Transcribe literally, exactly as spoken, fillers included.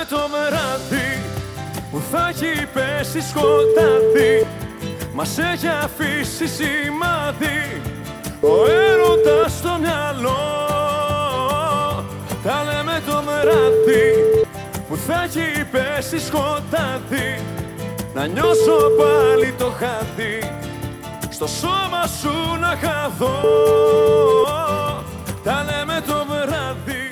λέμε το βράδυ που θα έχει πέσει σκοτάδι, μας έχει αφήσει σημάδι ο έρωτας στο μυαλό. Τα λέμε το βράδυ που θα έχει πέσει σκοτάδι, να νιώσω πάλι το χάδι στο σώμα σου να χαθώ. Τα λέμε το βράδυ